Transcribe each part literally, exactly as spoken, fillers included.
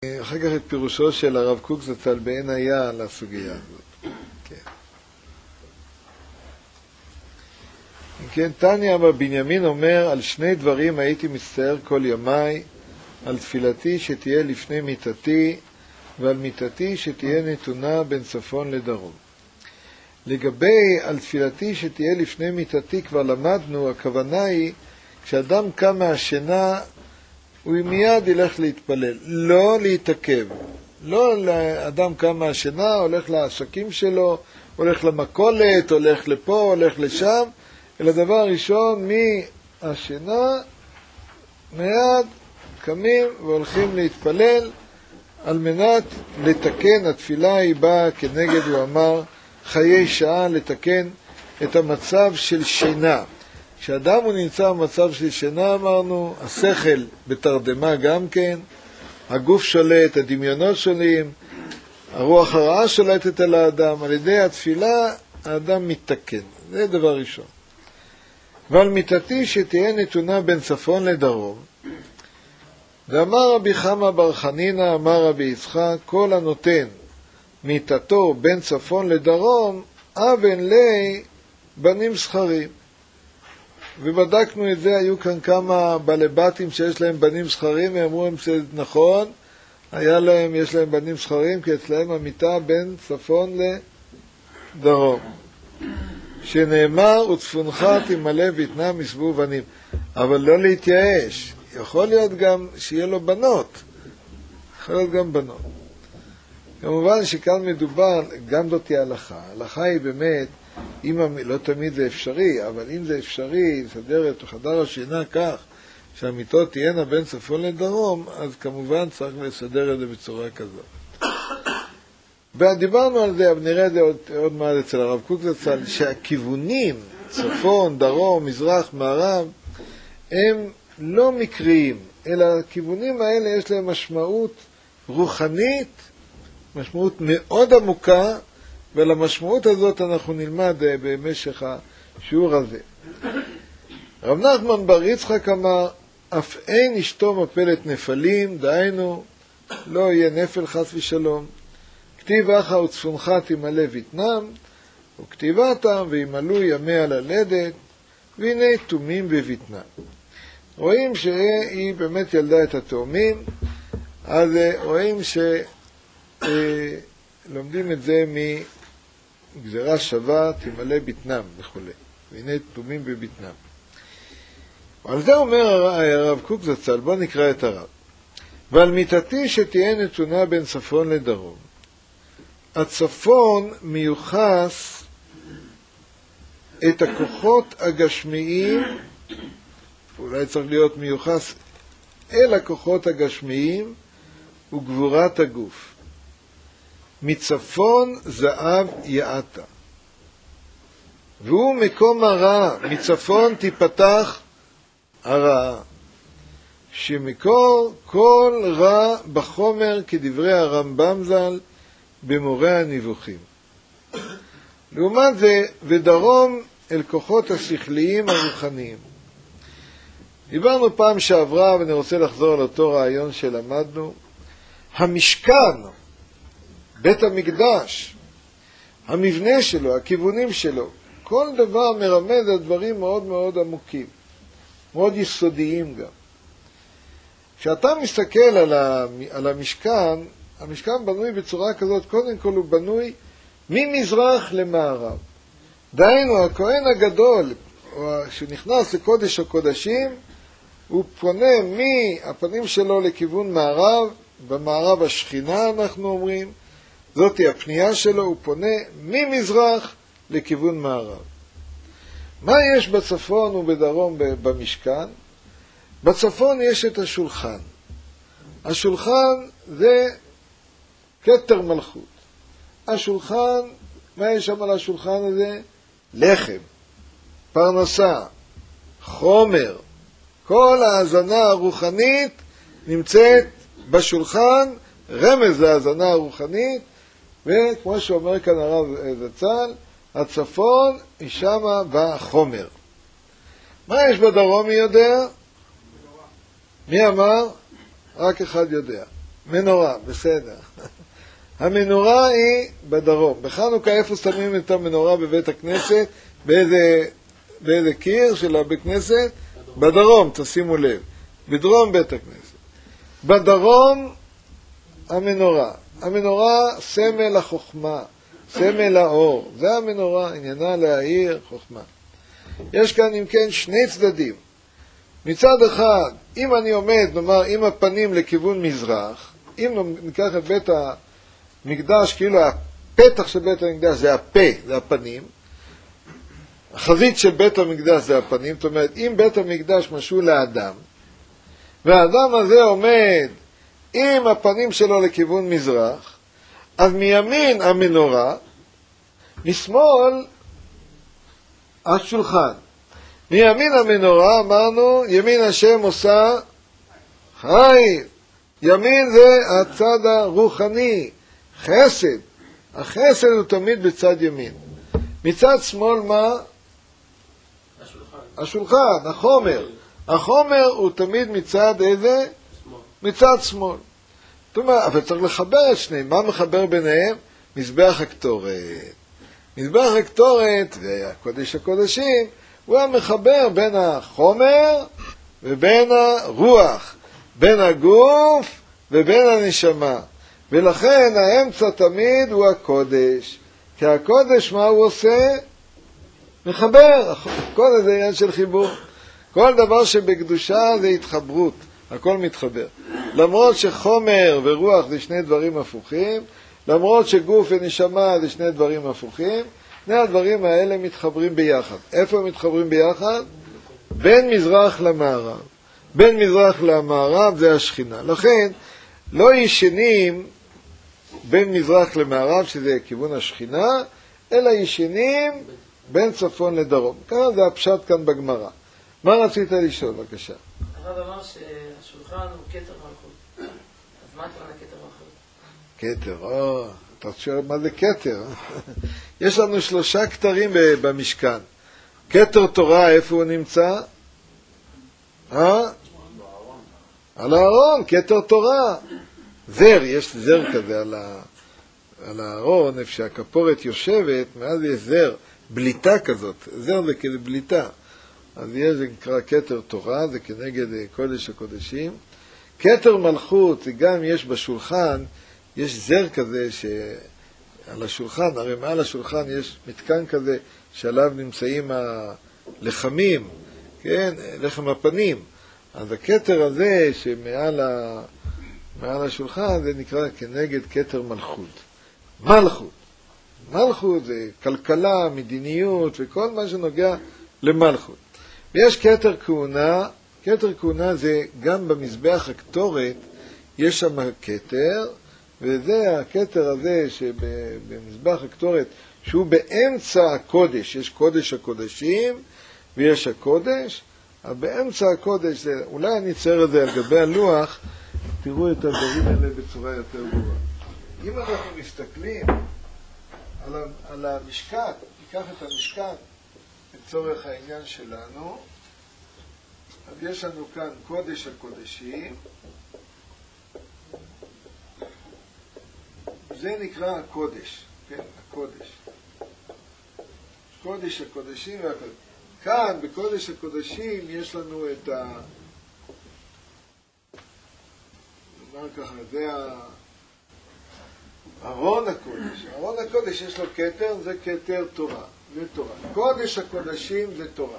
אחר כך את פירושו של הרב קוק זצ"ל בעין היה לסוגיה הזאת. כן. כן, תניא אבא בנימין אומר, על שני דברים הייתי מצטער כל ימיי, על תפילתי שתהיה לפני מיתתי, ועל מיתתי שתהיה נתונה בין צפון לדרום. לגבי על תפילתי שתהיה לפני מיתתי כבר למדנו, הכוונה היא, כשאדם קם מהשינה, הוא מיד ילך להתפלל, לא להתעכב. לא אדם קם מהשינה, הולך לעסקים שלו, הולך למכולת, הולך לפה, הולך לשם, אלא דבר ראשון, מהשינה, מיד קמים והולכים להתפלל, על מנת לתקן, התפילה היא באה כנגד, הוא אמר, חיי שעה, לתקן את המצב של שינה. כשאדם הוא נמצא במצב של שינה, אמרנו, השכל בתרדמה גם כן, הגוף שולט, הדמיונות שולים, הרוח הרעה שולטת על האדם, על ידי התפילה האדם מתקן. זה דבר ראשון. ועל מיתתי שתהיה נתונה בין צפון לדרום, ואמר רבי חמא בר חנינא, אמר רבי יצחק, כל הנותן מיתתו בין צפון לדרום, אבן לי בנים זכרים. ובדקנו את זה, היו כאן כמה בעלי בתים שיש להם בנים זכרים, ואמרו להם שזה נכון, היה להם, יש להם בנים זכרים, כי אצלהם המיטה בין צפון לדרום. שנאמר, וצפונך תמלא ויתנה מסבוב בנים. אבל לא להתייאש, יכול להיות גם שיהיה לו בנות, יכול להיות גם בנות. כמובן שכאן מדובר, גם זאת היא הלכה. ההלכה היא באמת, אם, לא תמיד זה אפשרי, אבל אם זה אפשרי, לסדר את חדר השינה כך, שהמיטות תהיינה בין צפון לדרום, אז כמובן צריך לסדר את זה בצורה כזאת. ודיברנו על זה, אבל נראה את זה עוד, עוד מעט אצל הרב קוק זצ"ל, שהכיוונים, צפון, דרום, מזרח, מערב, הם לא מקריים, אלא הכיוונים האלה יש להם משמעות רוחנית, משמעות מאוד עמוקה, ולמשמעות הזאת אנחנו נלמד במשך השיעור הזה. רב נחמן בר יצחק אמר, אף אין אשתו מפלת נפלים, דהיינו, לא יהיה נפל חס ושלום. כתיב אחא וצפונך תמלא ויתנם, וכתיבתם וימלאו ימיה ללדת, והנה תומים בביתנם. רואים שהיא באמת ילדה את התאומים, אז רואים שלומדים את זה מגזרה שווה, תמלא ביתנם וכו'. והנה תומים בביתנם. על זה אומר הרב קוק זצ"ל, בוא נקרא את הרב. ועל מיתתי שתהיה נתונה בין צפון לדרום. הצפון מיוחס את הכוחות הגשמיים, אולי צריך להיות מיוחס אל הכוחות הגשמיים וגבורת הגוף. מצפון זהב יעתה. והוא מקום הרע, מצפון תיפתח הרעה. שמקור כל רע בחומר כדברי הרמב"ם ז"ל במורה הנבוכים. לעומת זה, ודרום אל כוחות השכליים הרוחניים. דיברנו פעם שעברה, ואני רוצה לחזור על אותו רעיון שלמדנו. המשכן, בית המקדש, המבנה שלו, הכיוונים שלו, כל דבר מרמז על דברים מאוד מאוד עמוקים, מאוד יסודיים גם. כשאתה מסתכל על המשכן, המשכן בנוי בצורה כזאת, קודם כל הוא בנוי ממזרח למערב. דהיינו, הכהן הגדול, שנכנס לקודש הקודשים, הוא פונה מהפנים שלו לכיוון מערב, במערב השכינה אנחנו אומרים, זאת היא הפנייה שלו, הוא פונה ממזרח לכיוון מערב. מה יש בצפון ובדרום במשכן? בצפון יש את השולחן. השולחן זה כתר מלכות. השולחן, מה יש שם על השולחן הזה? לחם, פרנסה, חומר. כל ההזנה הרוחנית נמצאת בשולחן, רמז להזנה הרוחנית, וכמו שאומר כאן הרב זצ"ל, הצפון היא שמה בחומר. מה יש בדרום מי יודע? מי אמר? רק אחד יודע. מנורה, בסדר. המנורה היא בדרום. בחנוכה איפה שמים את המנורה בבית הכנסת? באיזה, באיזה קיר של הבית כנסת? בדרום, תשימו לב. בדרום בית הכנסת. בדרום המנורה. המנורה סמל החוכמה, סמל האור. זה המנורה, עניינה להאיר חוכמה. יש כאן אם כן שני צדדים. מצד אחד, אם אני עומד, נאמר, עם הפנים לכיוון מזרח, אם ניקח את בית המקדש, כאילו הפתח של בית המקדש זה הפה, זה הפנים, החזית של בית המקדש זה הפנים, זאת אומרת, אם בית המקדש משול לאדם, והאדם הזה עומד עם הפנים שלו לכיוון מזרח, אז מימין המנורה, משמאל השולחן. מימין המנורה אמרנו, ימין השם עושה חיים. ימין זה הצד הרוחני, חסד. החסד הוא תמיד בצד ימין. מצד שמאל מה? השולחן. השולחן, החומר. החומר הוא תמיד מצד איזה? שמאל. מצד שמאל. זאת אומרת, אבל צריך לחבר את שניהם. מה מחבר ביניהם? מזבח הקטורת. מזבח הקטורת והקודש הקודשים הוא המחבר בין החומר ובין הרוח, בין הגוף ובין הנשמה. ולכן האמצע תמיד הוא הקודש. כי הקודש מה הוא עושה? מחבר. הקודש זה עניין של חיבור. כל דבר שבקדושה זה התחברות. הכל מתחבר. למרות שחומר ורוח זה שני דברים הפוכים, למרות שגוף ונשמה זה שני דברים הפוכים, שני הדברים האלה מתחברים ביחד. איפה הם מתחברים ביחד? בין מזרח למערב. בין מזרח למערב זה השכינה. לכן לא ישנים בין מזרח למערב, שזה כיוון השכינה, אלא ישנים בין צפון לדרום. כאן זה הפשט כאן בגמרא. מה רצית לשאול, בבקשה? הרב אמר שהשולחן הוא כתר מלכות. אז מה הכוונה כתר מלכות? כתר, או, אתה שואל מה זה כתר? יש לנו שלושה כתרים במשכן. כתר תורה, איפה הוא נמצא? אה? על הארון, כתר תורה. זר, יש זר כזה על, ה... על הארון, איפה שהכפורת יושבת, מאז יש זר, בליטה כזאת. זר זה כזה בליטה. אז יש, זה נקרא כתר תורה, זה כנגד קודש הקודשים. כתר מלכות, זה גם יש בשולחן, יש זר כזה שעל השולחן, הרי מעל השולחן יש מתקן כזה שעליו נמצאים הלחמים, כן, לחם הפנים. אז הכתר הזה שמעל ה... מעל השולחן זה נקרא כנגד כתר מלכות. מלכות. מלכות זה כלכלה, מדיניות וכל מה שנוגע למלכות. ויש כתר כהונה, כתר כהונה זה גם במזבח הקטורת, יש שם כתר, וזה הכתר הזה שבמזבח הקטורת, שהוא באמצע הקודש, יש קודש הקודשים ויש הקודש, אבל באמצע הקודש, זה, אולי אני אצייר את זה על גבי הלוח, תראו את הדברים האלה בצורה יותר ברורה. אם אנחנו מסתכלים על, על המשכן, ניקח את המשכן לצורך העניין שלנו, אז יש לנו כאן קודש הקודשים, זה נקרא הקודש, כן, הקודש. קודש הקודשים והקודש. כאן בקודש הקודשים יש לנו את ה... נאמר ככה, זה ארון הקודש. ארון הקודש יש לו כתר, זה כתר תורה. זה תורה. קודש הקודשים זה תורה.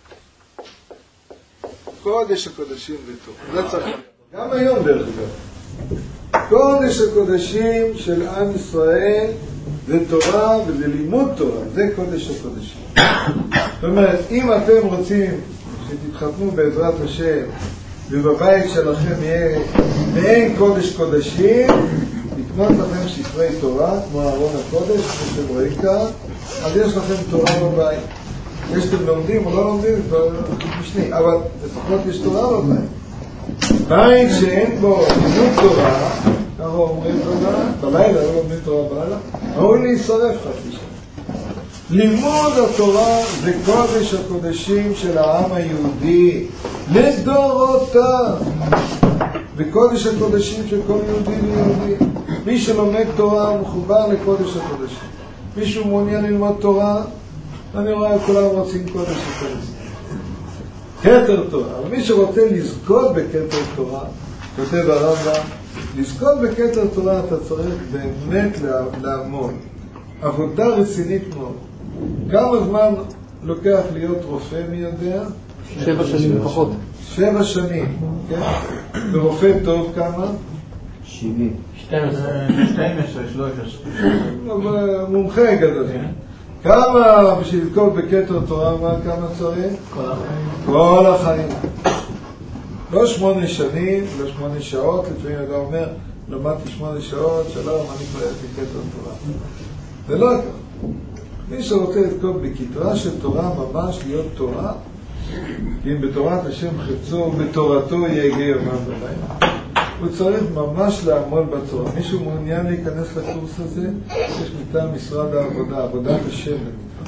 קודש הקודשים זה תורה. זה צריך. גם היום דרך אגב. קודש הקודשים של עם ישראל זה תורה וזה לימוד תורה. זה קודש הקודשים. זאת אומרת, אם אתם רוצים שתתחתנו בעזרת השם ובבית שלכם יהיה מעין קודש קודשים, לקנות לכם ספרי תורה, כמו ארון הקודש, כמו שאתם רואים כאן, אז יש לכם תורה בבית. יש שאתם לומדים או לא לומדים, זה כבר משני, אבל לפחות יש תורה בבית. בית שאין בו לימוד תורה, ככה אומרים תורה, בלילה לא לומדים תורה בלילה, ראוי להישרף חצי שנה. לימוד התורה זה קודש הקודשים של העם היהודי לדורותיו. וקודש הקודשים של כל יהודי ויהודי. מי שלומד תורה מחובר לקודש הקודשים. מישהו מעוניין ללמוד תורה, אני רואה כולם רוצים קודש הקודשים. כתר תורה. אבל מי שרוצה לזכות בכתר תורה, כותב הרמב"ם, לזכות בכתר תורה אתה צריך באמת לעמוד. עבודה רצינית מאוד. כמה זמן לוקח להיות רופא, מי יודע? שבע שנים לפחות. שבע שנים, כן? ורופא טוב כמה? שבעים. שתים עשרה. שתים עשרה, שלוש עשרה. מומחה גדול. כמה בשביל לזכות בכתר תורה, מה כמה צריך? כל החיים. כל החיים. לא שמונה שנים, לא שמונה שעות, לפעמים אתה אומר, למדתי שמונה שעות, שלום, אני כבר הייתי כתר תורה. זה לא ככה. מי שרוצה לזכות בכתרה של תורה, ממש להיות תורה, כי אם בתורת השם חפצו ובתורתו יהגה יומם ולילה. הוא צריך ממש לעמוד בתורה. מישהו מעוניין להיכנס לקורס הזה? יש מטעם משרד העבודה, עבודת השם.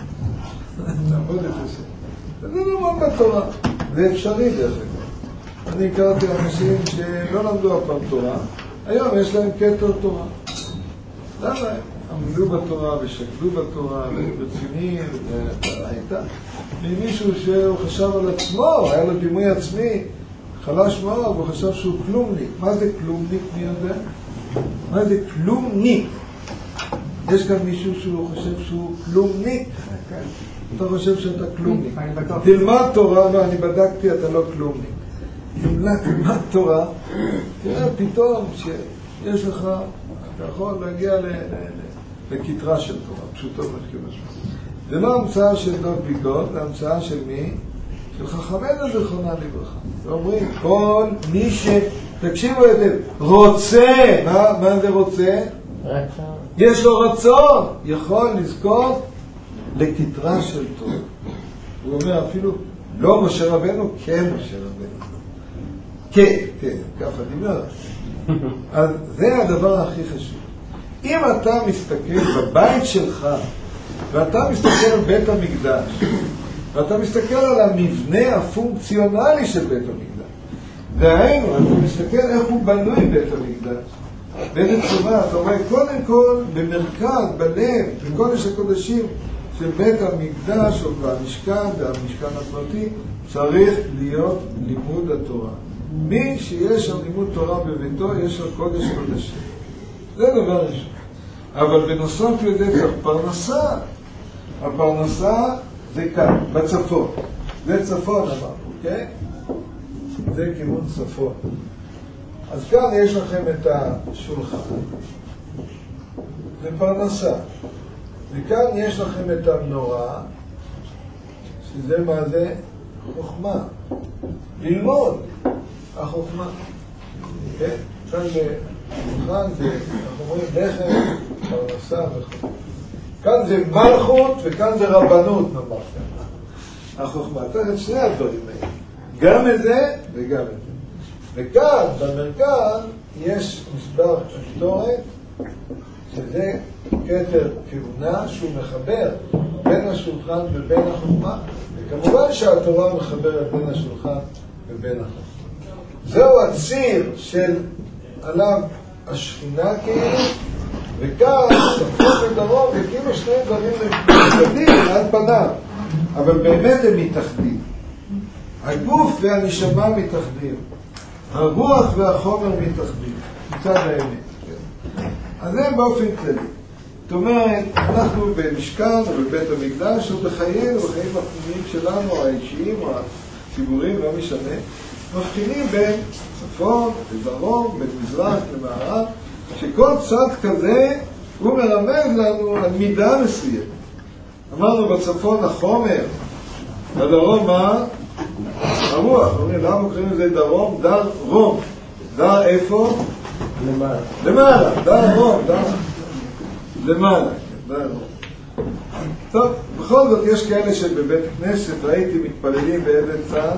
לעבוד את השם. זה לעמוד בתורה. זה אפשרי דרך אגב. אני הכרתי אנשים שלא למדו הפעם תורה, היום יש להם כתר תורה. למה? עמדו בתורה ושקדו בתורה ורציניים, והייתה. ממישהו שהוא חשב על עצמו, היה לו דימוי עצמי, חלש מאוד, והוא חשב שהוא כלומניק. מה זה כלומניק, מי יודע? מה זה כלומניק? יש כאן מישהו שהוא חושב שהוא כלומניק? אתה חושב שאתה כלומניק. תלמד תורה, לא, אני בדקתי, אתה לא כלומניק. תלמד תורה, תראה פתאום שיש לך, אתה יכול להגיע לכתרה של תורה, פשוטו משהו. זה לא המצאה של דוד ביקות, זה המצאה של מי? של חכמינו זיכרונם לברכה. ואומרים, כל מי ש... תקשיבו היטב, רוצה, מה, מה זה רוצה? רצון. יש לו רצון, יכול לזכות לכתרה של תורה. הוא אומר אפילו, לא משה רבנו, כן משה רבנו. כן, כן, ככה דיבר. אז זה הדבר הכי חשוב. אם אתה מסתכל בבית שלך, ואתה מסתכל על בית המקדש, ואתה מסתכל על המבנה הפונקציונלי של בית המקדש, דהיינו, אתה מסתכל איך הוא בנוי בית המקדש, באיזה צורה, אתה רואה קודם כל במרכז, בלב, בקודש הקודשים של בית המקדש או במשכן, והמשכן הפרטי, צריך להיות לימוד התורה. מי שיש שם לימוד תורה בביתו, יש לו קודש קודשים. זה דבר ראשון. אבל בנוסף לזה צריך פרנסה. הפרנסה זה כאן, בצפון. זה צפון אמרנו, אוקיי? זה כיוון צפון. אז כאן יש לכם את השולחן. זה פרנסה. וכאן יש לכם את המנורה, שזה מה זה? חוכמה. ללמוד. החוכמה. כן? כאן זה שולחן, זה, אנחנו אומרים לחם, פרנסה וחוכמה. כאן זה מלכות וכאן זה רבנות, נאמר כאן. החוכמה. תכף שני הדברים האלה. גם את זה וגם את זה. וכאן, במרכז, יש מספר קטורת, שזה כתר כהונה שהוא מחבר בין השולחן ובין החוכמה, וכמובן שהתורה מחברת בין השולחן ובין החוכמה. זהו הציר של עליו השכינה כאילו, וכאן צפון ודרום, וכאילו שני דברים מתאחדים על פניו, אבל באמת הם מתאחדים. הגוף והנשמה מתאחדים, הרוח והחומר מתאחדים, מצד האמת. אז זה באופן כללי. זאת אומרת, אנחנו במשכן או בבית המקדש או בחיינו, בחיים הפנימיים שלנו, האישיים או הציבוריים, לא משנה, מבחינים בין צפון לדרום, בין מזרח למערב, שכל צד כזה הוא מרמז לנו על מידה מסוימת. אמרנו בצפון החומר, בדרום מה? הרוח. אומרים, למה קוראים לזה דרום? דר רום. דר איפה? למעלה. למעלה, דר רום, דר למעלה, דר רום. טוב, בכל זאת יש כאלה שבבית כנסת ראיתי מתפללים באיזה צד?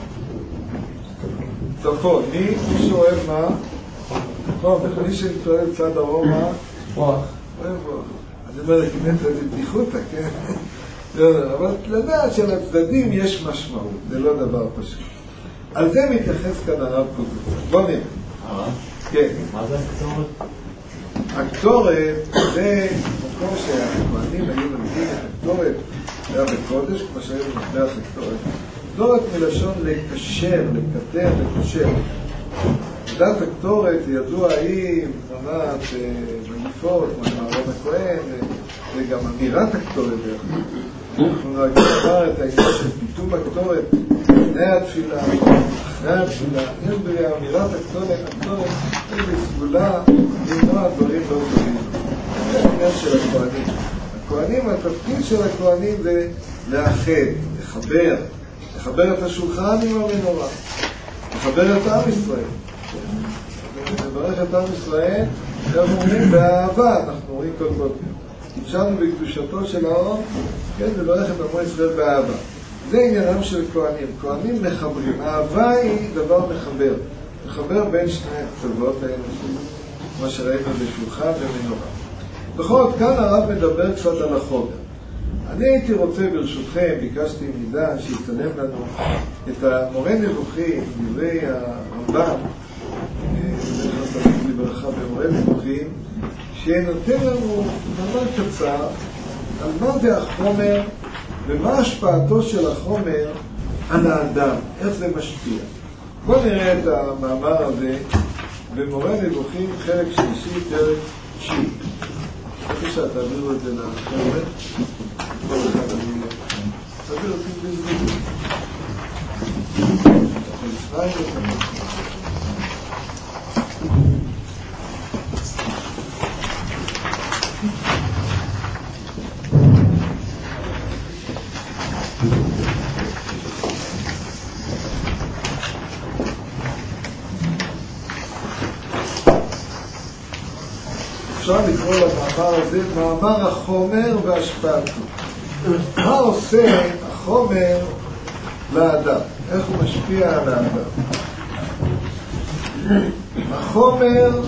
צפון. מי? מי שאוהב מה? נכון, מי שמתפלל צד דרום מה? רוח. אוהב רוח. אני אומר, כמעט זה בדיחותא, כן? אבל לדעת שלצדדים יש משמעות, זה לא דבר פשוט. על זה מתייחס כאן הרב קוק. בוא נראה. כן. מה זה הקטורת? הקטורת זה מקום שהכהנים היו לומדים את הקטורת, היה בקודש, כמו שהיו במטבח הקטורת. קטורת מלשון לקשר, לקטר, לקשר. דת הקטורת ידוע היא מבחינת מגיפות, כמו אהרון הכהן, וגם אמירת הקטורת. אנחנו נוהגים לומר את העניין של פיתום הקטורת לפני התפילה, אחרי התפילה. יש באמירת הקטורת, הקטורת היא בסגולה למנוע דברים לא טובים. זה העניין של הכהנים. הכהנים, התפקיד של הכהנים זה לאחד, לחבר, לחבר את השולחן עם המנורה, לחבר את עם ישראל. לברך את עם ישראל, אנחנו אומרים באהבה, אנחנו אומרים כל בוקר. המשלנו בקדושתו של האור, כן, לברך את עמו ישראל באהבה. זה עניינם של כהנים. כהנים מחברים. האהבה היא דבר מחבר. מחבר בין שני הקצוות האלה, מה שראינו בשולחן ומנורה. בכל זאת, כאן הרב מדבר קצת על החומר. אני הייתי רוצה, ברשותכם, ביקשתי מידע שיצלם לנו את המורה נבוכים, דברי הרמב"ם, לברכה במורה נבוכים, שנותן לנו דבר קצר על מה זה החומר ומה השפעתו של החומר על האדם, איך זה משפיע. בואו נראה את המאמר הזה במורה נבוכים, חלק שלישי, פרק תשיעי. בבקשה, תעבירו את זה לחבר'ה. כל אחד אני תעביר אותי בזמן. ישראל ותמר. אפשר לקרוא למאמר הזה מאמר החומר והשפעתו. מה עושה החומר לאדם? איך הוא משפיע על האדם? החומר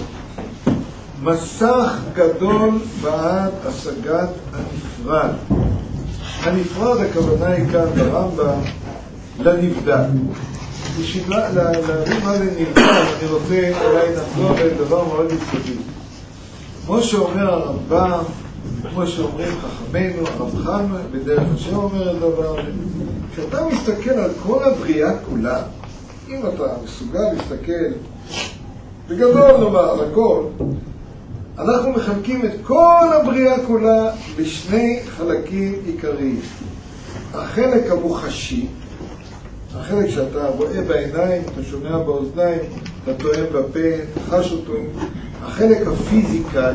מסך גדול בעד השגת הנפרד. הנפרד, הכוונה היא כאן ברמב"ם, לנבדל. בשביל להבין מה זה נבדל, אני רוצה אולי נחזור לדבר מאוד יסודי. כמו שאומר הרמב"ם, כמו שאומרים חכמינו, הרב חנוכה, בדרך השם אומר את הדבר הזה. כשאתה מסתכל על כל הבריאה כולה, אם אתה מסוגל להסתכל בגדול נאמר על הכל, אנחנו מחלקים את כל הבריאה כולה בשני חלקים עיקריים. החלק המוחשי, החלק שאתה רואה בעיניים, אתה שומע באוזניים, אתה טועם בפה, חש אותו. החלק הפיזיקלי,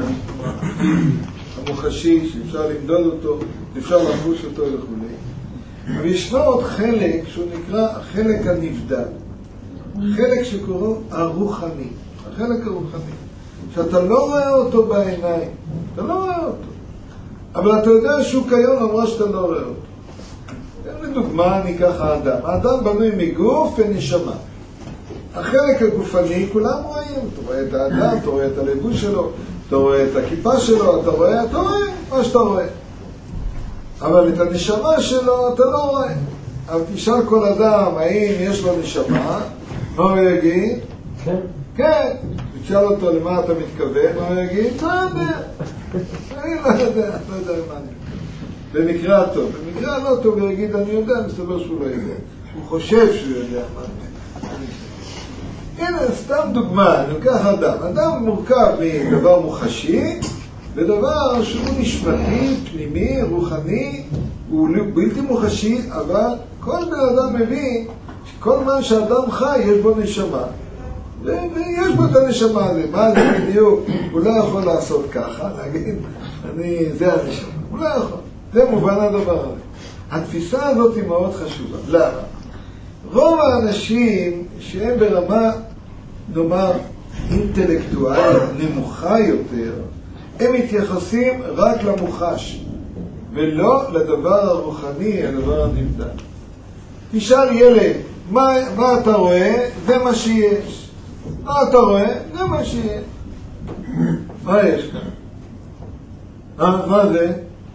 המוחשי, שאפשר למדוד אותו, אפשר לחוש אותו וכו'. אבל ישנו עוד חלק שהוא נקרא החלק הנבדל. חלק שקוראים הרוחני. החלק הרוחני. שאתה לא רואה אותו בעיניים. אתה לא רואה אותו. אבל אתה יודע שהוא כיום אמרה שאתה לא רואה אותו. לדוגמה, ניקח האדם. האדם בנוי מגוף ונשמה. החלק הגופני, כולם רואים. אתה רואה את האדם, אתה רואה את הלבוש שלו, אתה רואה את הכיפה שלו, אתה רואה, אתה רואה מה שאתה רואה. אבל את הנשמה שלו אתה לא רואה. אבל תשאל כל אדם, האם יש לו נשמה? מה הוא יגיד? כן. כן. תשאל אותו למה אתה מתכוון, מה הוא יגיד? לא יודע. אני לא יודע, לא יודע מה אני מתכוון. במקרה הטוב. במקרה הלא טוב הוא יגיד, אני יודע, מסתבר שהוא לא יודע. הוא חושב שהוא יודע מה אני. הנה, סתם דוגמה, ניקח אדם. אדם מורכב מדבר מוחשי, ודבר שהוא נשמתי, פנימי, רוחני, הוא בלתי מוחשי, אבל כל בן אדם מבין שכל מה שאדם חי יש בו נשמה. ויש בו את הנשמה הזה. מה זה בדיוק? הוא לא יכול לעשות ככה, להגיד, אני, זה הנשמה. הוא לא יכול. זה מובן הדבר הזה. התפיסה הזאת היא מאוד חשובה. למה? רוב האנשים שהם ברמה, נאמר, אינטלקטואלית נמוכה יותר, הם מתייחסים רק למוחש, ולא לדבר הרוחני, הדבר הנבדל. תשאל ילד, מה, מה אתה רואה? זה מה שיש. מה אתה רואה? זה מה שיש. מה יש כאן? אה, מה זה?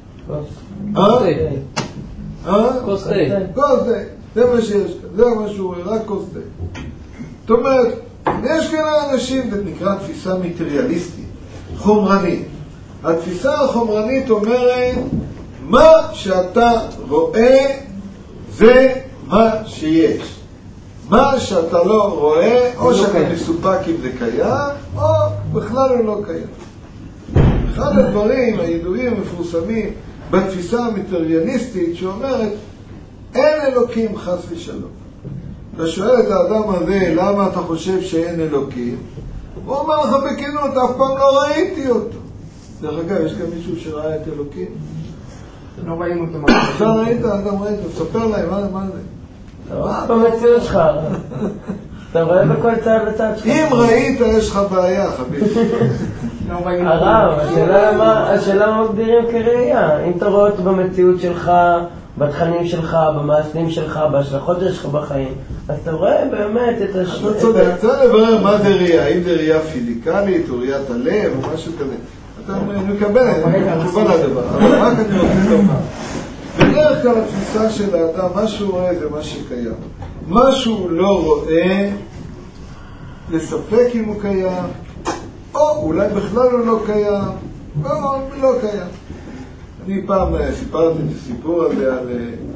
כוס תה. אה? כוס תה. כוס תה. זה מה שיש כאן. זה מה שהוא רואה, רק כוס תה. זאת אומרת, יש כאלה אנשים, זה נקרא תפיסה מטריאליסטית, חומרנית. התפיסה החומרנית אומרת, מה שאתה רואה זה מה שיש. מה שאתה לא רואה, או שאתה מסופק אם זה קיים, או בכלל הוא לא קיים. אחד הדברים הידועים המפורסמים בתפיסה המטריאליסטית שאומרת, אין אלוקים חס ושלום. אתה שואל את האדם הזה, למה אתה חושב שאין אלוקים? הוא אומר לך בכנות, אף פעם לא ראיתי אותו. דרך אגב, יש כאן מישהו שראה את אלוקים? לא רואים אותו. אתה ראית, האדם ראית, תספר להם, מה זה? במציאות שלך. אתה רואה בכל צד וצד שלך. אם ראית, יש לך בעיה, חביבי. הרב, השאלה מה מגדירים כראייה. אם אתה רואה אותו במציאות שלך, בתכנים שלך, במעשים שלך, בהשלכות שלך בחיים, אז אתה רואה באמת את השנות... אתה צודק, אתה לברר מה זה ראייה, האם זה ראייה פיזיקלית או ראיית הלב או משהו כזה. אתה מקבל, אני מקבל לדבר, אבל רק אני רוצה לומר. בדרך כלל התפיסה של האדם, מה שהוא רואה זה מה שקיים. מה שהוא לא רואה, לספק אם הוא קיים, או אולי בכלל הוא לא קיים, או לא קיים. אני פעם סיפרתי את הסיפור הזה על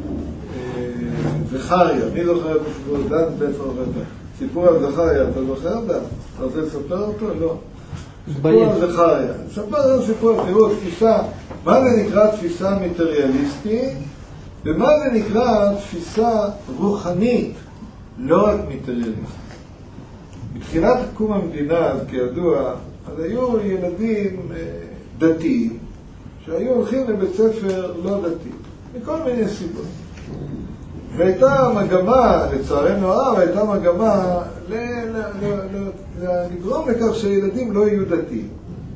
זכריה, מי זוכר את הסיפור? דן בטר ובטר. סיפור על זכריה, אתה זוכר דן? אתה רוצה לספר אותו? לא. סיפור על זכריה. נספר על סיפור, תראו, תפיסה, מה זה נקרא תפיסה מטריאליסטית, ומה זה נקרא תפיסה רוחנית, לא רק מטריאליסטית. בתחילת קום המדינה, אז כידוע, אז היו ילדים דתיים, שהיו הולכים לבית ספר לא דתי, מכל מיני סיבות. והייתה מגמה, לצערנו הרב, הייתה מגמה לגרום לכך שהילדים לא יהיו דתיים.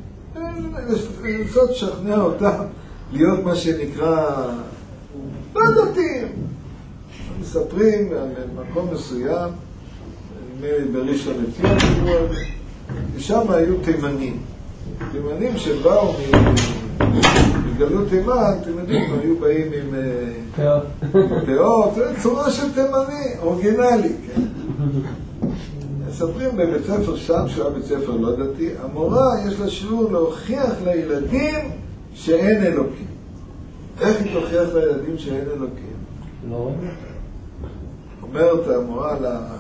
לנסות לשכנע אותם להיות מה שנקרא לא דתיים. מספרים על מקום מסוים, בראשון לציון, ושם היו תימנים. תימנים שבאו מגלות תימן, אתם יודעים, היו באים עם פאות, צורה של תימני, אורגינלי, כן. מספרים בבית ספר שם, שהוא היה בית ספר לא דתי, המורה יש לה שיעור להוכיח לילדים שאין אלוקים. איך היא תוכיח לילדים שאין אלוקים? לא. אומרת המורה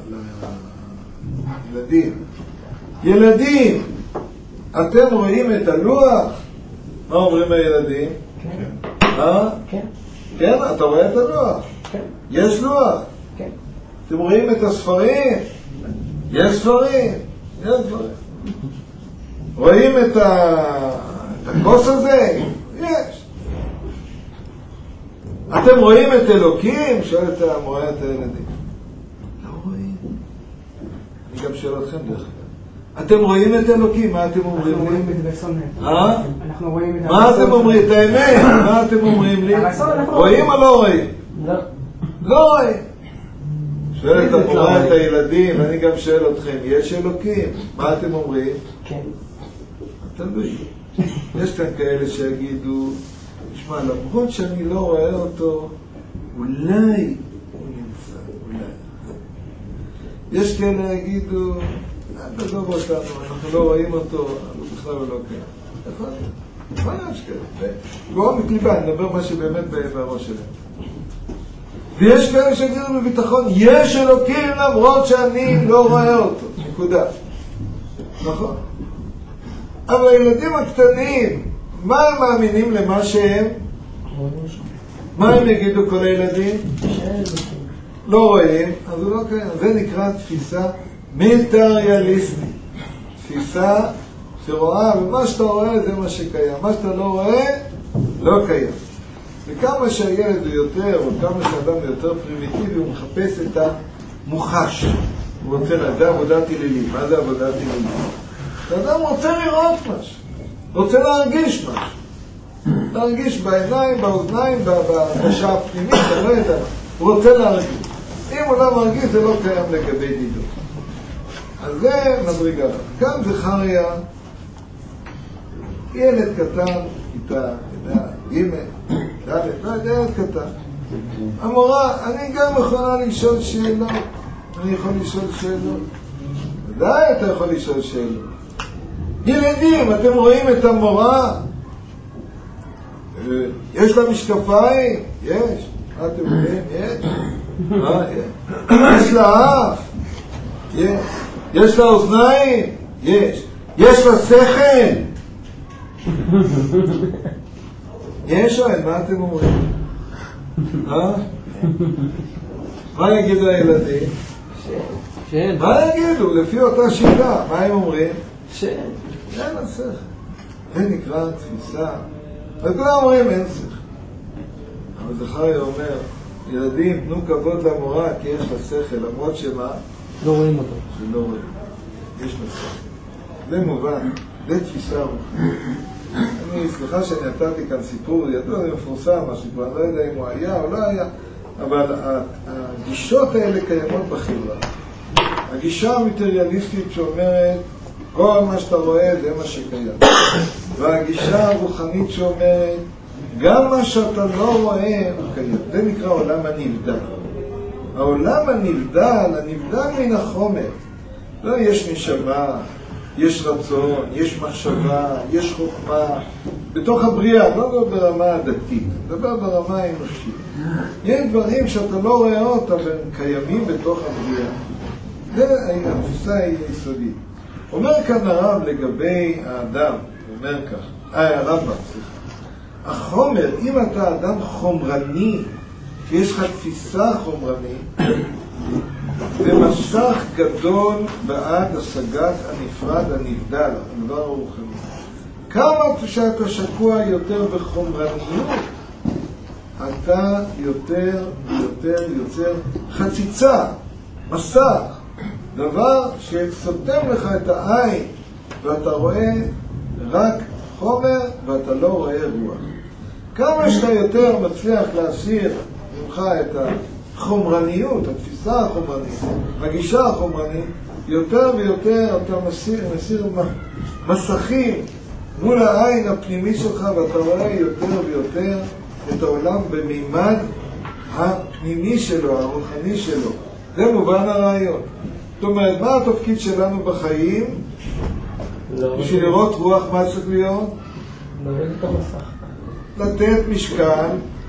לילדים, ילדים, אתם רואים את הלוח? מה אומרים הילדים? כן. אה? כן. כן, אתה רואה את הלוח? כן. יש לוח? כן. אתם רואים את הספרים? יש ספרים? יש ספרים. רואים את הכוס הזה? יש. אתם רואים את אלוקים? שואל את המורה את הילדים. לא רואים. אני גם שואל אתכם דרך כלל. אתם רואים את אלוקים? מה אתם אומרים לי? אנחנו רואים את הרצון. אה? אנחנו רואים את מה אתם אומרים? את האמת? מה אתם אומרים לי? רואים או לא רואים? לא. לא רואים. שואל את המורה את הילדים, ואני גם שואל אתכם, יש אלוקים? מה אתם אומרים? כן. תלוי. יש כאן כאלה שיגידו, תשמע, למרות שאני לא רואה אותו, אולי הוא נמצא, אולי. יש כאלה יגידו, תעזוב אותנו, אנחנו לא רואים אותו, אבל בכלל הוא לא קיים. יכול להיות. מה יש כאלה? בעומק ליבה, נדבר מה שבאמת בראש שלהם. ויש כאלה שיגידו בביטחון, יש אלוקים למרות שאני לא רואה אותו. נקודה. נכון. אבל הילדים הקטנים, מה הם מאמינים למה שהם? מה הם יגידו כל הילדים? לא רואים, אז הוא לא קיים. זה נקרא תפיסה מטריאליסטית. תפיסה שרואה, ומה שאתה רואה זה מה שקיים. מה שאתה לא רואה, לא קיים. וכמה שהילד הוא יותר, או כמה שהאדם הוא יותר פרימיטיבי, הוא מחפש את המוחש. הוא רוצה לדעת עבודת היללים. מה זה עבודת היללים? האדם רוצה לראות משהו. רוצה להרגיש משהו. להרגיש בעיניים, באוזניים, בהרגשה הפנימית, אני לא יודע. הוא רוצה להרגיש. אם הוא לא מרגיש, זה לא קיים לגבי דידו. אז זה מדרגה. כאן זכריה, ילד קטן, איתה, איתה, גימל, דלת, לא יודע, ילד קטן. המורה, אני גם יכולה לשאול שאלות. אני יכול לשאול שאלות. ודאי אתה יכול לשאול שאלות. ילדים, אתם רואים את המורה? יש לה משקפיים? יש. מה אתם רואים? יש. מה? יש. יש לה אף? יש. יש לה אוזניים? יש. יש לה שכל? יש שואל, מה אתם אומרים? אה? מה יגידו הילדים? שאין. מה יגידו? לפי אותה שיטה, מה הם אומרים? שאין. אין לה שכל. זה נקרא תפיסה. וכולם אומרים אין שכל. אבל זכריה אומר, ילדים, תנו כבוד למורה כי יש לה שכל, למרות שמה? לא רואים אותו. שלא רואים. יש לה שכל. זה מובן, זה תפיסה רוחנית. אני, סליחה שאני נתתי כאן סיפור, ידוע, זה מפורסם הסיפור, אני לא יודע אם הוא היה או לא היה, אבל הגישות האלה קיימות בחברה. הגישה המטריאליסטית שאומרת, כל מה שאתה רואה זה מה שקיים. והגישה הרוחנית שאומרת, גם מה שאתה לא רואה הוא קיים. זה נקרא עולם הנבדל. העולם הנבדל, הנבדל מן החומר. לא יש נשמה, יש רצון, יש מחשבה, יש חוכמה. בתוך הבריאה, לא ברמה הדתית, דבר ברמה האנושית. יש דברים שאתה לא רואה אותם, הם קיימים בתוך הבריאה. זה התפיסה היסודית. אומר כאן הרב לגבי האדם, אומר כך, אה, הרב, סליחה. החומר, אם אתה אדם חומרני, ויש לך תפיסה חומרנית, זה מסך גדול בעד השגת הנפרד הנבדל, הדבר הרוחני. כמה שאתה שקוע יותר בחומרניות, אתה יותר ויותר יוצר חציצה, מסך, דבר שסותם לך את העין, ואתה רואה רק חומר ואתה לא רואה רוח. כמה שאתה יותר מצליח להסיר ממך את החומרניות, התפיסה החומרנית, הגישה החומרנית, יותר ויותר אתה מסיר, מסיר מסכים מול העין הפנימי שלך, ואתה רואה יותר ויותר את העולם במימד הפנימי שלו, הרוחני שלו. זה מובן הרעיון. זאת אומרת, מה התפקיד שלנו בחיים? בשביל לראות רוח, מה צריך להיות? נוריד את המסך. לתת משקל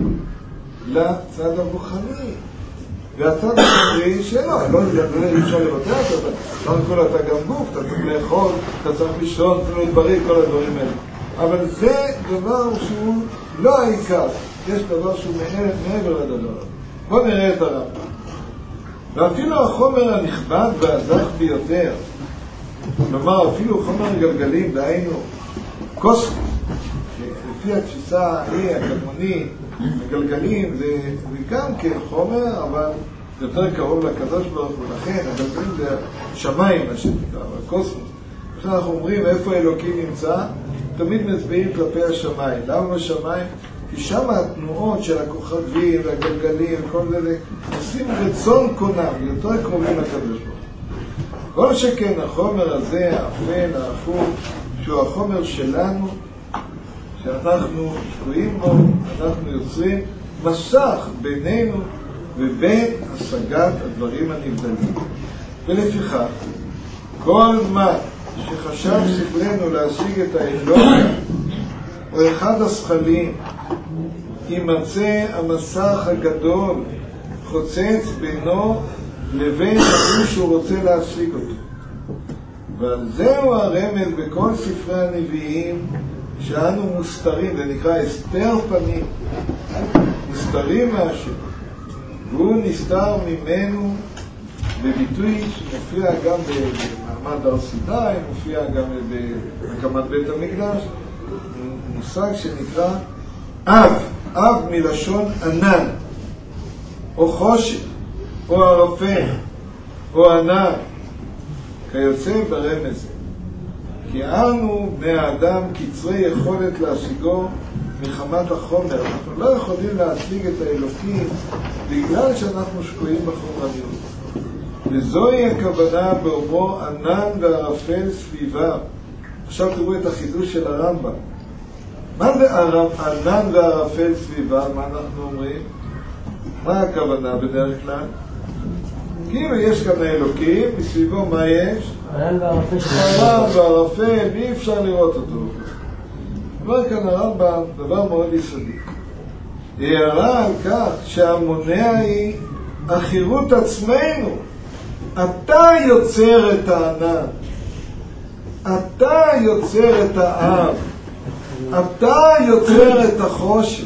לצד הרוחני. והצד הרוחני שלא, לא אי אפשר לבטא אותו, לא הכל אתה גם גוף, אתה צריך לאכול, אתה צריך לישון, אתה צריך בריא, כל הדברים האלה. אבל זה דבר שהוא לא העיקר, יש דבר שהוא מעבר לדבר. בוא נראה את הרמב"ם. ואפילו החומר הנכבד והזך ביותר, כלומר אפילו חומר גלגלים, דהיינו קוסמוס, לפי התפיסה ההיא הקדמונית, הגלגלים זה גם כן חומר, אבל יותר קרוב לקדוש ברוך הוא, לכן הגלגלים זה שמיים, מה שנקרא, הקוסמוס. לכן אנחנו אומרים איפה אלוקים נמצא, תמיד מצביעים כלפי השמיים. למה בשמיים? כי שם התנועות של הכוכבים והגלגלים וכל זה עושים רצון קונם, יותר קרובים לקדוש ברוך הוא. כל שכן החומר הזה, האפל, האפור, שהוא החומר שלנו, שאנחנו שקועים בו, אנחנו יוצרים מסך בינינו ובין השגת הדברים הנבדלים. ולפיכך, כל זמן שחשב שכלנו להשיג את האלוהים, או אחד השכלים, יימצא המסך הגדול חוצץ בינו לבין מי שהוא רוצה להשיג אותו. ועל זהו הרמז בכל ספרי הנביאים, שאנו מוסתרים, זה נקרא הסתר פנים, מוסתרים מהשם, והוא נסתר ממנו בביטוי שמופיע גם במעמד הר סיני, מופיע גם בהקמת בית המקדש, מושג שנקרא אב, אב מלשון ענן, או חושך, או ערפל, או ענן, כיוצא ברמז זה. כי אנו בני האדם קצרי יכולת להשיגו מחמת החומר. אנחנו לא יכולים להשיג את האלוקים בגלל שאנחנו שקועים בחומריות. וזוהי הכוונה באומו ענן וערפל סביבה. עכשיו תראו את החידוש של הרמב"ם. מה זה ענן וערפל סביבה? מה אנחנו אומרים? מה הכוונה בדרך כלל? כאילו יש כאן האלוקים, מסביבו מה יש? ענן וערפל ענן וערפל, ואי אפשר לראות אותו. אומר כאן הרמב"ם דבר מאוד יסודי. היא הערה על כך שהמונע היא החירות עצמנו. אתה יוצר את הענן, אתה יוצר את האב, אתה יוצר את החושך.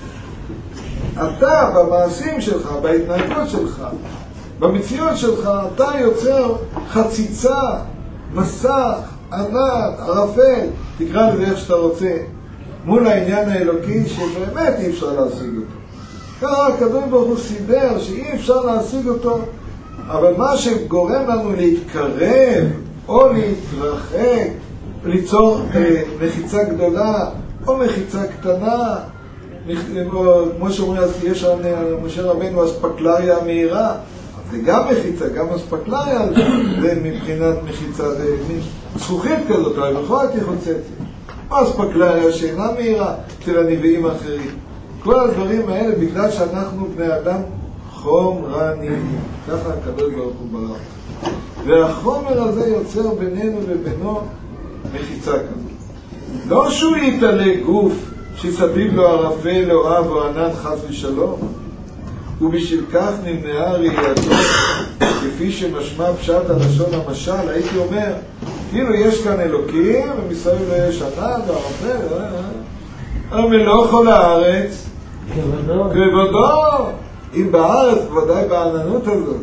אתה במעשים שלך, בהתנהגות שלך, במציאות שלך, אתה יוצר חציצה, מסך, ענן, ערפל, תקרא לזה איך שאתה רוצה, מול העניין האלוקי שבאמת אי אפשר להשיג אותו. ככה הקדוש ברוך הוא סידר שאי אפשר להשיג אותו, אבל מה שגורם לנו להתקרב או להתרחק, ליצור אה, מחיצה גדולה או מחיצה קטנה, או, כמו שאומרים, יש משה רבנו אספקלריה מהירה, זה גם מחיצה, גם אספקלריה זה מבחינת מחיצה, זה זכוכית כזאת, אבל בכל זאת יחוצצת. או אספקלריה שאינה מהירה של הנביאים האחרים. כל הדברים האלה בגלל שאנחנו בני אדם חומרניים, ככה הקדוש ברוך הוא ברא. והחומר הזה יוצר בינינו ובינו מחיצה כזאת. לא שהוא יתעלה גוף שסביב לו ערפל או אב או ענן חס ושלום, ובשביל כך נמנעה ראייתו, כפי שמשמע פשט הלשון המשל, הייתי אומר, כאילו יש כאן אלוקים ומסביב לו יש ענן וערפל, אבל מלוא כל הארץ כבודו. כבודו, אם בארץ ודאי בעננות הזאת.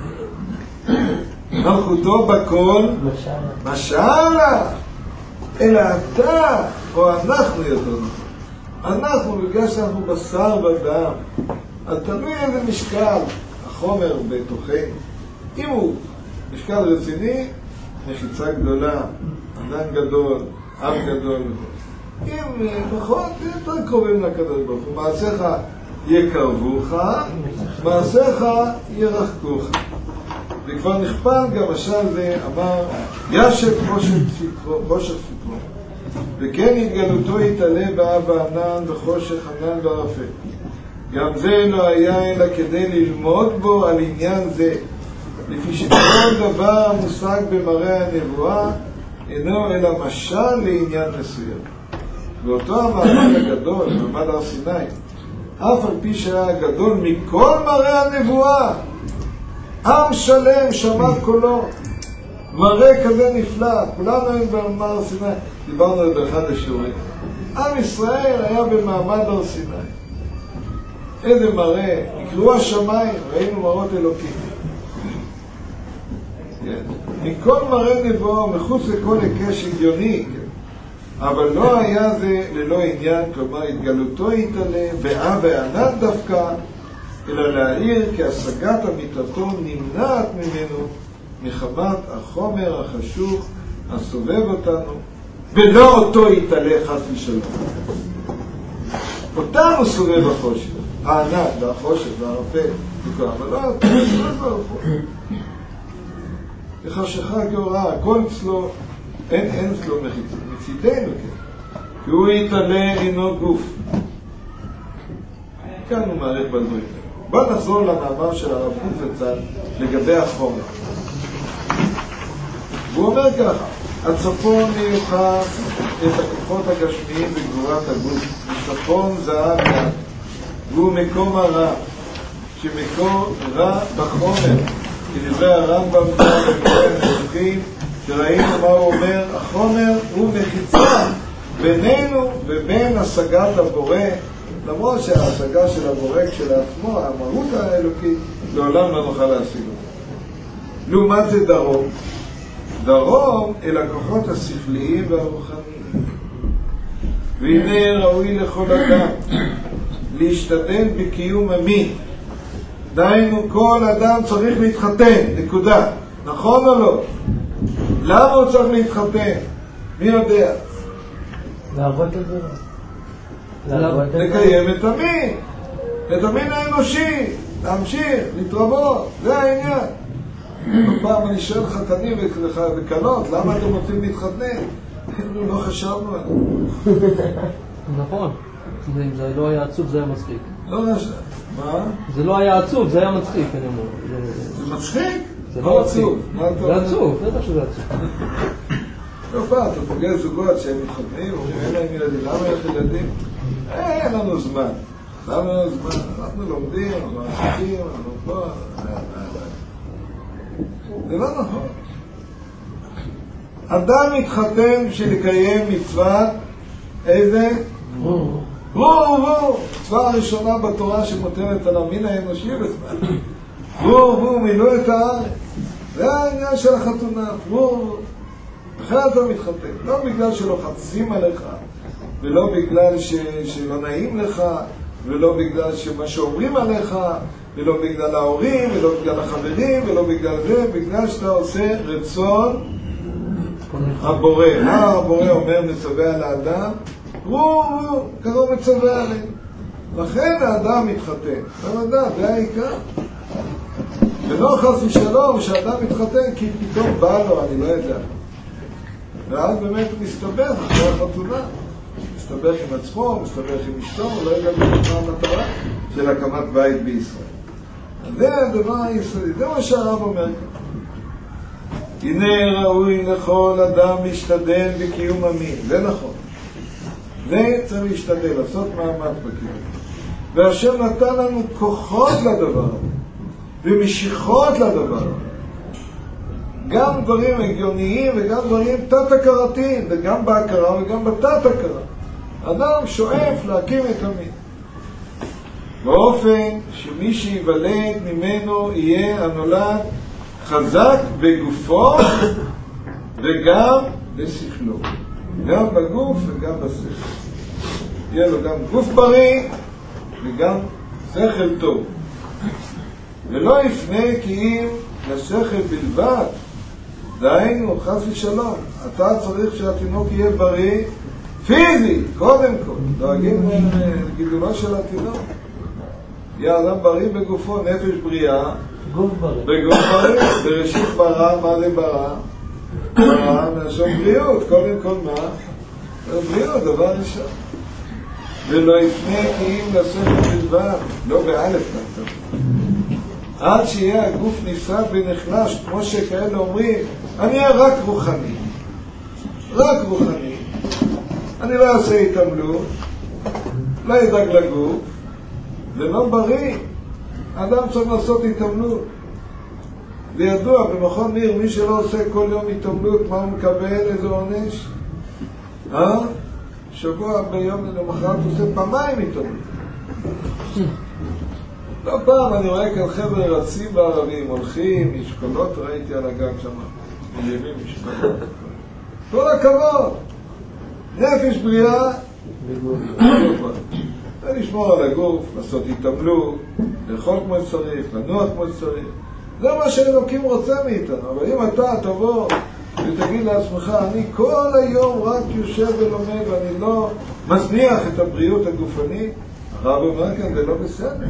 מלכותו בכל משל. משלה, אלא אתה או אנחנו יותר נכון. אנחנו, בגלל שאנחנו בשר ודם, אז תלוי איזה משקל החומר בתוכנו. אם הוא משקל רציני, מחיצה גדולה, ענן גדול, אב גדול. אם פחות, יותר קרובים לקדוש ברוך הוא. מעשיך יקרבוך, מעשיך ירחקוך. וכבר נכפל גם משל זה, אמר, ישת חושך ספרו. וכן התגלותו יתעלה באב הענן וחושך ענן וערפל. גם זה לא היה אלא כדי ללמוד בו על עניין זה, לפי שכל דבר המושג במראה הנבואה אינו אלא משל לעניין מסוים. ואותו המעמד הגדול, מעמד הר סיני, אף על פי שהיה הגדול מכל מראה הנבואה, עם שלם שמע קולו, מראה כזה נפלא. כולנו היינו במעמד הר סיני, דיברנו על זה באחד השיעורים. עם ישראל היה במעמד הר סיני. איזה מראה, נקראו השמיים, ראינו מראות אלוקים. מכל מראה נבואה, מחוץ לכל היקש הגיוני, אבל לא היה זה ללא עניין, כלומר התגלותו יתעלה באב הענן דווקא, אלא להעיר כי השגת אמיתתו נמנעת ממנו מחמת החומר החשוך הסובב אותנו, ולא אותו יתעלה חס ושלום. אותנו סובב החושך, הענן והחושך והערפל, אבל לא אותו סובב החושך. וחשכה כהוראה, הכל אצלו, אין, אין אצלו מחיצה, מצידנו כן, כי הוא יתעלה אינו גוף. כאן הוא מערך בדברים. בוא נחזור למאמר של הרב קוק זצ"ל לגבי החומר. והוא אומר ככה, הצפון מיוחס את הכוחות הגשמיים בגבורת הגוף, הצפון זהב יד, והוא מקום הרע, שמקור רע בחומר, כדברי הרמב"ם כבר במקרה הנזוכים, שראינו מה הוא אומר, החומר הוא מחיצה בינינו ובין השגת הבורא, למרות שההשגה של הבורא כשלעצמו, המהות האלוקית, לעולם לא נוכל להשיג אותה. לעומת זה דרום. דרום אל הכוחות השכליים והרוחניים. והנה ראוי לכל אדם להשתדל בקיום המין. דיינו, כל אדם צריך להתחתן, נקודה. נכון או לא? למה הוא צריך להתחתן? מי יודע? לעבוד את זה. לקיים את המין, את המין האנושי, להמשיך, להתרבות, זה העניין. פעם אני שואל חתנים וקלות, למה אתם רוצים להתחתן? לא חשבנו עליו. נכון, אם זה לא היה עצוב זה היה מספיק. לא חשב. מה? זה לא היה עצוב, זה היה מצחיק, אני אומר. זה מצחיק? זה לא עצוב. זה עצוב, בטח שזה עצוב. לא פעם, אתה פוגע זוגות שהם מתחתנים, אומרים, אין להם ילדים, למה יש ילדים? אין לנו זמן. למה אין לנו זמן? אנחנו לומדים, אנחנו עסקים, אנחנו פה, זה לא נכון. אדם מתחתן בשביל לקיים מצוות איזה? ברור, ברור. מצווה הראשונה בתורה שמוטלת על המין האנושי בזמן. ברור, ברור, מילאו את הארץ. זה העניין של החתונה. ברור, ברור. אחרי אתה מתחתן. לא בגלל שלוחצים עליך, ולא בגלל ש... שלא נעים לך, ולא בגלל שמה שאומרים עליך, ולא בגלל ההורים, ולא בגלל החברים, ולא בגלל זה, בגלל שאתה עושה רצון הבורא. מה הבורא אומר מצווה על האדם? הוא, הוא, ככה הוא מצווה עליהם. לכן האדם מתחתן. אתה יודע, זה העיקר. ולא חס ושלום שאדם מתחתן כי פתאום בא לו, אני לא יודע. ואז באמת הוא מסתבך אחרי החתונה. מסתבך עם עצמו, מסתבך עם אשתו, הוא לא יודע מה המטרה של הקמת בית בישראל. זה הדבר היסודי, זה מה שהרב אומר כאן. הנה ראוי לכל אדם להשתדל בקיום המין, זה נכון. זה צריך להשתדל, לעשות מאמץ בקיום. והשם נתן לנו כוחות לדבר הזה, ומשיכות לדבר הזה. גם דברים הגיוניים וגם דברים תת-הכרתיים, וגם בהכרה וגם בתת-הכרה. אדם שואף להקים את המין. באופן שמי שיוולד ממנו יהיה הנולד חזק בגופו וגם בשכלו. גם בגוף וגם בשכל. יהיה לו גם גוף בריא וגם שכל טוב. ולא יפנה כי אם לשכל בלבד. דהיינו, חס ושלום. אתה צריך שהתינוק יהיה בריא פיזי, קודם כל. דואגים לגידולו של התינוק. יהיה אדם בריא בגופו, נפש בריאה. גוף בריא. בגוף בריא. בראשית ברא, מה זה ברא? ברא מלשון בריאות. קודם כל מה? בריאות, דבר ראשון. ולא יפנה כי אם לשכל בלבד. לא באלף כתוב. עד שיהיה הגוף נפרד ונחלש, כמו שכאלה אומרים, אני אהיה רק רוחני. רק רוחני. אני לא אעשה התעמלות, לא ידאג לגוף, זה לא בריא. אדם צריך לעשות התעמלות. זה ידוע, במכון ניר, מי שלא עושה כל יום התעמלות, מה הוא מקבל? איזה עונש? אה? שבוע ביום למחרת עושה פעמיים התעמלות. לא פעם אני רואה כאן חבר'ה רצים בערבים, הולכים, משקולות, ראיתי על הגג שם, מילימים משקולות. כל הכבוד! נפש בריאה, זה לשמור על הגוף, לעשות התעמלות, לאכול כמו שצריך, לנוע כמו שצריך. זה מה שאלוקים רוצה מאיתנו. אבל אם אתה תבוא ותגיד לעצמך, אני כל היום רק יושב ולומד ואני לא מזניח את הבריאות הגופנית, הרב אומר כאן, זה לא בסדר.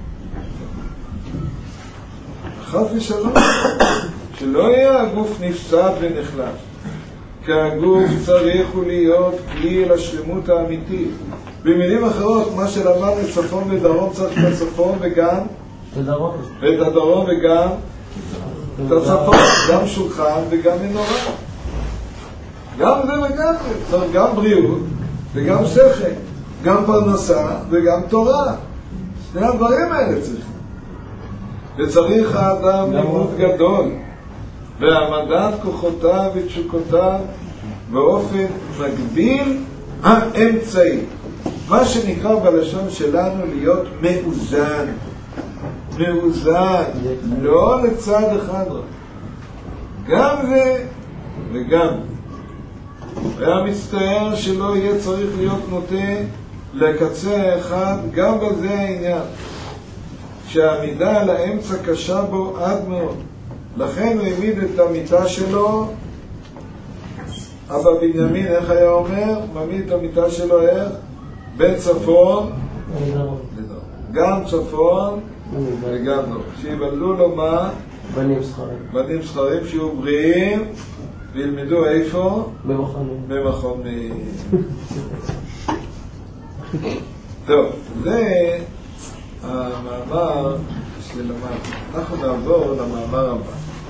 חס ושלום, שלא יהיה הגוף נפסד ונחלש. כי הגוף צריך הוא להיות כלי לשלמות האמיתית. במילים אחרות, מה שלמד מצפון ודרום צריך את הצפון וגם ואת הדרום וגם את הצפון, גם שולחן וגם מנורה. גם זה וגם זה. צריך גם בריאות וגם שכל, גם פרנסה וגם תורה. שני הדברים האלה צריכים. וצריך האדם לימוד גדול והעמדת כוחותיו ותשוקותיו באופן מגביל האמצעי. מה שנקרא בלשון שלנו להיות מאוזן. מאוזן, לא לצד אחד רק. גם זה וגם. היה מצטער שלא יהיה צריך להיות נוטה לקצה האחד, גם בזה העניין. שהעמידה על האמצע קשה בו עד מאוד. לכן הוא העמיד את המיטה שלו, אבא בנימין, איך היה אומר? מעמיד את המיטה שלו איך? בין צפון לדרום. גם צפון וגם דרום. שיבלו לו מה? בנים זכרים. בנים זכרים שיהיו בריאים וילמדו איפה? במכון. במכון. טוב, זה המאמר שלמד. אנחנו נעבור למאמר הבא.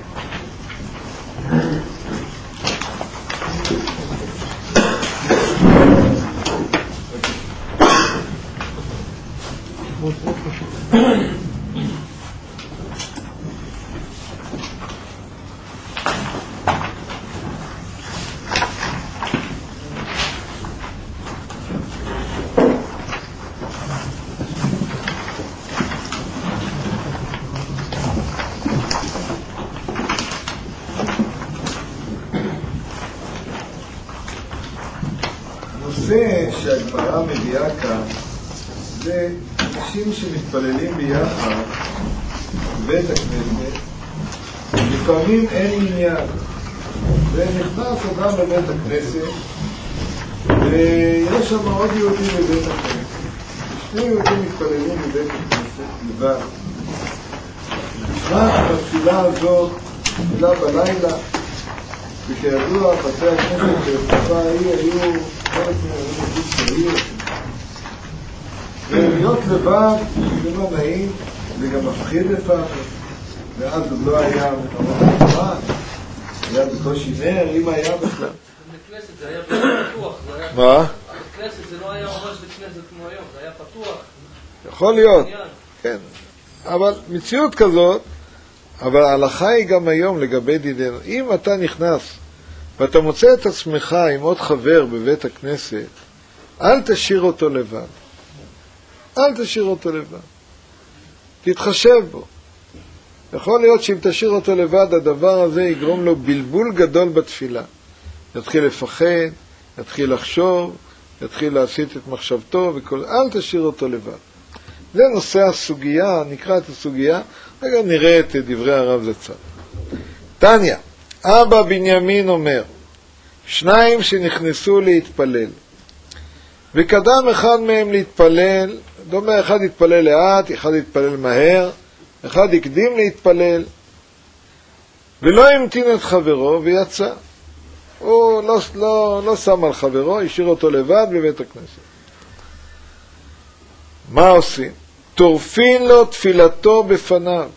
הנושא שהגמרא מביאה כאן זה אנשים שמתפללים ביחד בבית הכנסת, לפעמים אין עניין, ונכנס אדם לבית הכנסת ויש שם עוד יהודים בבית הכנסת, שני יהודים מתפללים בבית הכנסת לבד. נכנס בתפילה הזאת, תפילה בלילה, וכידוע בתי הכנסת בתקופה ההיא היו חלק מהיהודים צעיר, ולהיות לבד זה לא נעים, זה גם מפחיד לפעמים, ואז עוד לא היה מנהרות הזמן, היה בקושי נר, אם היה בכלל. בכנסת זה היה פתוח. מה? בכנסת זה לא היה ממש בכנסת כמו היום, זה היה פתוח. יכול להיות, כן. אבל מציאות כזאת, אבל ההלכה היא גם היום לגבי דידנו. אם אתה נכנס ואתה מוצא את עצמך עם עוד חבר בבית הכנסת, אל תשאיר אותו לבד. אל תשאיר אותו לבד. תתחשב בו. יכול להיות שאם תשאיר אותו לבד, הדבר הזה יגרום לו בלבול גדול בתפילה. יתחיל לפחד, יתחיל לחשוב, יתחיל להסיט את מחשבתו, וכל... אל תשאיר אותו לבד. זה נושא הסוגיה, נקרא את הסוגיה, רגע נראה את דברי הרב זצ"ל. תניא, אבא בנימין אומר, שניים שנכנסו להתפלל, וקדם אחד מהם להתפלל, דומה אחד התפלל לאט, אחד התפלל מהר, אחד הקדים להתפלל, ולא המתין את חברו ויצא. הוא לא, לא, לא שם על חברו, השאיר אותו לבד בבית הכנסת. מה עושים? טורפין לו תפילתו בפניו,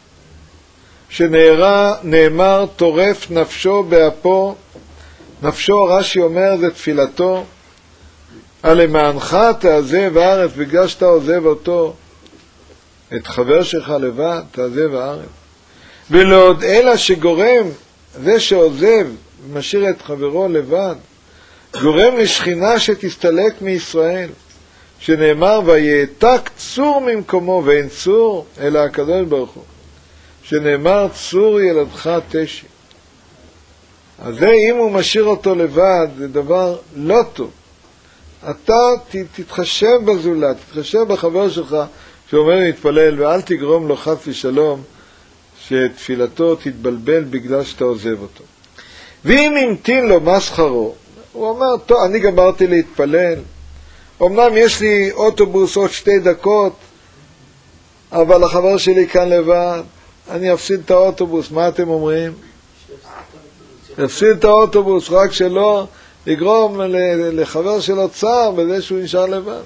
שנאמר טורף נפשו באפו, נפשו רש"י אומר זה תפילתו, למענך תעזב הארץ, בגלל שאתה עוזב אותו, את חבר שלך לבד, תעזב הארץ. ולעוד אלא שגורם, זה שעוזב ומשאיר את חברו לבד, גורם לשכינה שתסתלק מישראל, שנאמר ויעתק צור ממקומו, ואין צור אלא הקדוש ברוך הוא, שנאמר צור ילדך תשי. אז זה אם הוא משאיר אותו לבד, זה דבר לא טוב. אתה תתחשב בזולת, תתחשב בחבר שלך שאומר להתפלל, ואל תגרום לו חס ושלום שתפילתו תתבלבל בגלל שאתה עוזב אותו. ואם המתין לו מה שכרו, הוא אומר, טוב, אני גמרתי להתפלל, אמנם יש לי אוטובוס עוד שתי דקות, אבל החבר שלי כאן לבד, אני אפסיד את האוטובוס, מה אתם אומרים? אפסיד את האוטובוס, רק שלא לגרום לחבר שלו צער בזה שהוא נשאר לבד.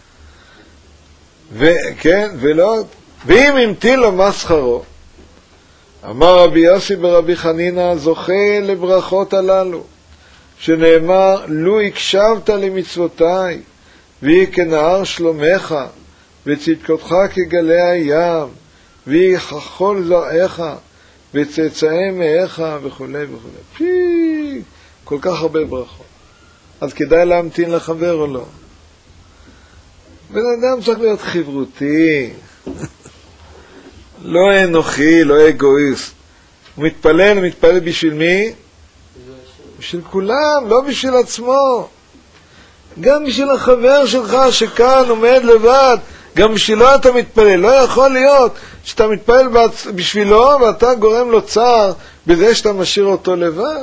וכן, ולא, ואם המתין לו מה שכרו, אמר רבי יוסי ברבי חנינא, זוכה לברכות הללו, שנאמר, לו הקשבת למצוותיי, ויהי כנהר שלומך, וצדקותך כגלי הים, ויהי כחול זרעך, וצאצאי מאיך, וכו' וכו'. פי, כל כך הרבה ברכות. אז כדאי להמתין לחבר או לא? בן אדם צריך להיות חברותי, לא אנוכי, לא אגואיסט. הוא מתפלל, הוא מתפלל בשביל מי? בשביל כולם, לא בשביל עצמו. גם בשביל החבר שלך שכאן עומד לבד, גם בשבילו אתה מתפלל. לא יכול להיות שאתה מתפלל בשבילו ואתה גורם לו צער בזה שאתה משאיר אותו לבד.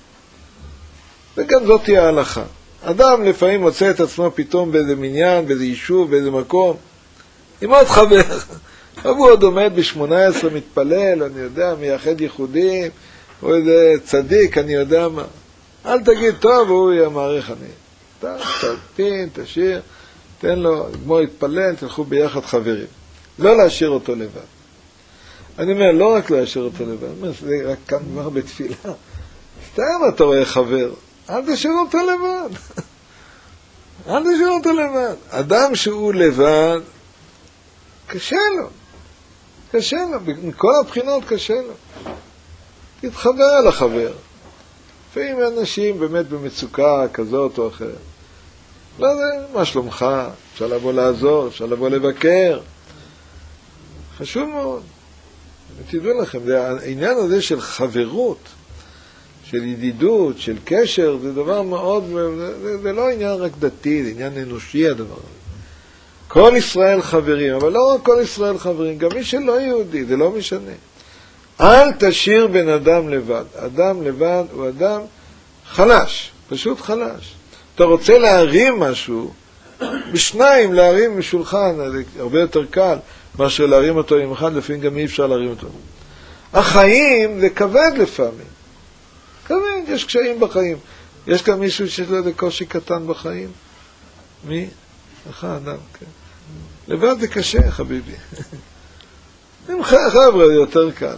וגם זאת תהיה ההלכה. אדם לפעמים מוצא את עצמו פתאום באיזה מניין, באיזה יישוב, באיזה מקום, עם עוד חבר. הוא עוד עומד ב-שמונה עשרה מתפלל, אני יודע, מייחד ייחודים, או איזה צדיק, אני יודע מה. אל תגיד, טוב, הוא יהיה מעריך אני. אתה תלפין, תשאיר, תן לו, כמו להתפלל, תלכו ביחד חברים. לא להשאיר אותו לבד. אני אומר, לא רק להשאיר אותו לבד, אני אומר, זה רק כאן כבר בתפילה. סתם אתה רואה חבר, אל תשאיר אותו לבד. אל תשאיר אותו לבד. אדם שהוא לבד, קשה לו. קשה לו, מכל הבחינות קשה לו. תתחבר על החבר. לפעמים אנשים באמת במצוקה כזאת או אחרת. לא יודע, מה שלומך? אפשר לבוא לעזור, אפשר לבוא לבקר. חשוב מאוד. תדעו לכם, העניין הזה של חברות, של ידידות, של קשר, זה דבר מאוד, זה, זה לא עניין רק דתי, זה עניין אנושי הדבר הזה. כל ישראל חברים, אבל לא רק כל ישראל חברים, גם מי שלא יהודי, זה לא משנה. אל תשאיר בן אדם לבד. אדם לבד הוא אדם חלש, פשוט חלש. אתה רוצה להרים משהו, בשניים להרים משולחן, זה הרבה יותר קל מאשר להרים אותו עם אחד, לפעמים גם אי אפשר להרים אותו. החיים זה כבד לפעמים. כבד, יש קשיים בחיים. יש כאן מישהו שיש לו איזה קושי קטן בחיים? מי? אחד אדם, כן. לבד זה קשה, חביבי. עם חבר'ה זה יותר קל.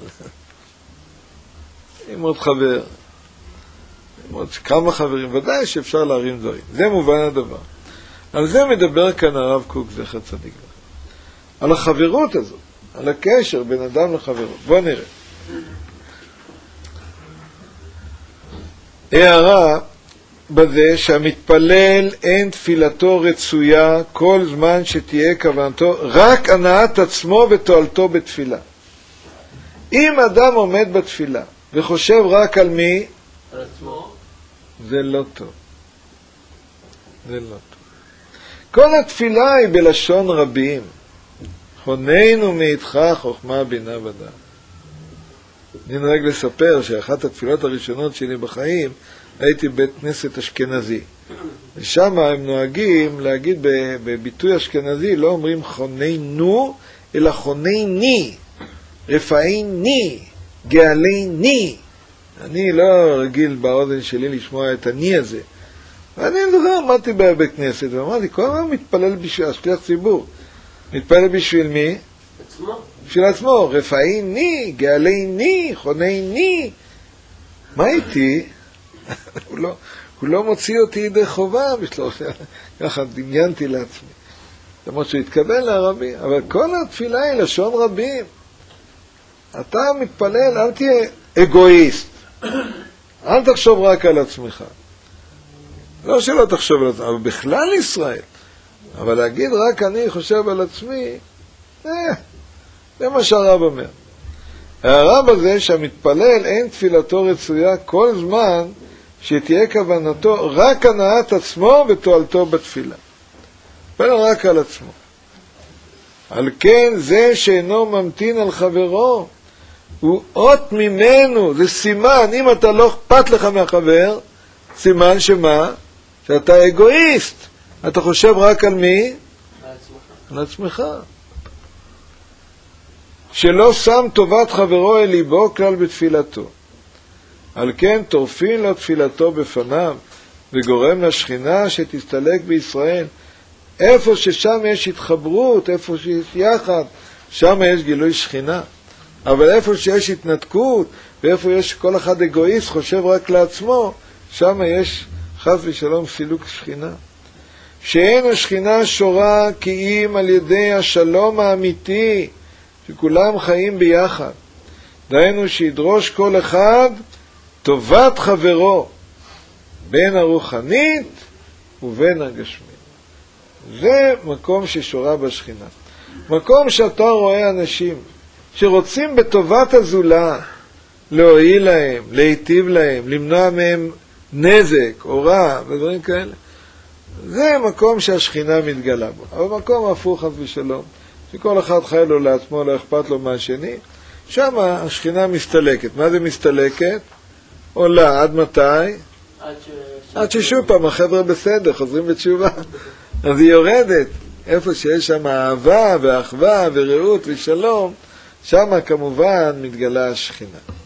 עם עוד חבר, עם עוד כמה חברים, ודאי שאפשר להרים דברים. זה מובן הדבר. על זה מדבר כאן הרב קוק, זכר צדיק. על החברות הזאת, על הקשר בין אדם לחברות. בוא נראה. הערה בזה שהמתפלל אין תפילתו רצויה כל זמן שתהיה כוונתו רק הנעת עצמו ותועלתו בתפילה. אם אדם עומד בתפילה וחושב רק על מי? על עצמו. זה לא טוב. זה לא טוב. כל התפילה היא בלשון רבים. חוננו מאיתך חוכמה בינה ודעת. אני נוהג לספר שאחת התפילות הראשונות שלי בחיים הייתי בית כנסת אשכנזי. ושם הם נוהגים להגיד בביטוי אשכנזי, לא אומרים חוננו, אלא חונני, רפאיני, גאליני. אני לא רגיל באוזן שלי לשמוע את אני הזה. ואני זוכר, עמדתי בבית כנסת ואמרתי, כל הזמן מתפלל בשביל השליח ציבור. מתפלל בשביל מי? עצמו. בשביל עצמו, רפאיני, גאליני, חונני. מה איתי? הוא לא, הוא לא מוציא אותי ידי חובה בשלו, ככה דמיינתי לעצמי. למרות שהוא התקבל לערבי, אבל כל התפילה היא לשון רבים. אתה מתפלל, אל תהיה אגואיסט. אל תחשוב רק על עצמך. לא שלא תחשוב על עצמך, אבל בכלל ישראל. אבל להגיד רק אני חושב על עצמי, אה, זה מה שהרב אומר. הרב הזה שהמתפלל אין תפילתו רצויה כל זמן שתהיה כוונתו רק הנעת עצמו ותועלתו בתפילה. מתפלל רק על עצמו. על כן זה שאינו ממתין על חברו הוא אות ממנו, זה סימן. אם אתה לא אכפת לך מהחבר, סימן שמה? שאתה אגואיסט. אתה חושב רק על מי? על עצמך. על עצמך. שלא שם טובת חברו אל ליבו כלל בתפילתו. על כן טורפין לו תפילתו בפניו וגורם לשכינה שתסתלק בישראל. איפה ששם יש התחברות, איפה שיש יחד, שם יש גילוי שכינה. אבל איפה שיש התנתקות, ואיפה יש כל אחד אגואיסט חושב רק לעצמו, שם יש חס ושלום סילוק שכינה. שאין השכינה שורה כי אם על ידי השלום האמיתי, שכולם חיים ביחד. דהיינו שידרוש כל אחד טובת חברו, בין הרוחנית ובין הגשמית. זה מקום ששורה בשכינה. מקום שאתה רואה אנשים שרוצים בטובת הזולה, להועיל להם, להיטיב להם, למנוע מהם נזק או רע ודברים כאלה. זה מקום שהשכינה מתגלה בו. אבל מקום הפוך חס ושלום, שכל אחד חי לו לעצמו, לא אכפת לו מהשני, שם השכינה מסתלקת. מה זה מסתלקת? עולה עד מתי? עד ש... עד ששוב פעם החבר'ה בסדר, חוזרים בתשובה. אז היא יורדת. איפה שיש שם אהבה ואחווה ורעות ושלום, שם כמובן מתגלה השכינה.